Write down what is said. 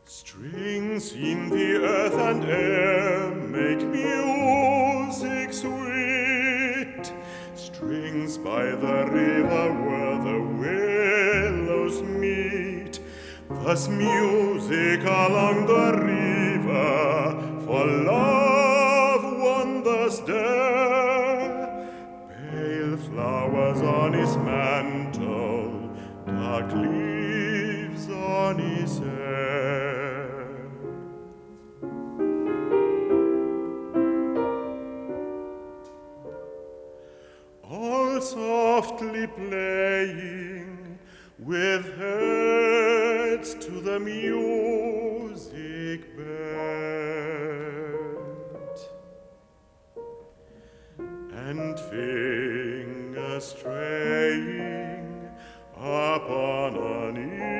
Strings in the earth and air make music sweet. Strings by the river where the willows meet. Thus music along the river for love wonders dare. Pale flowers on his mantle, dark leaves on his hair. All softly playing, with heads to the music bent, and fingers straying upon an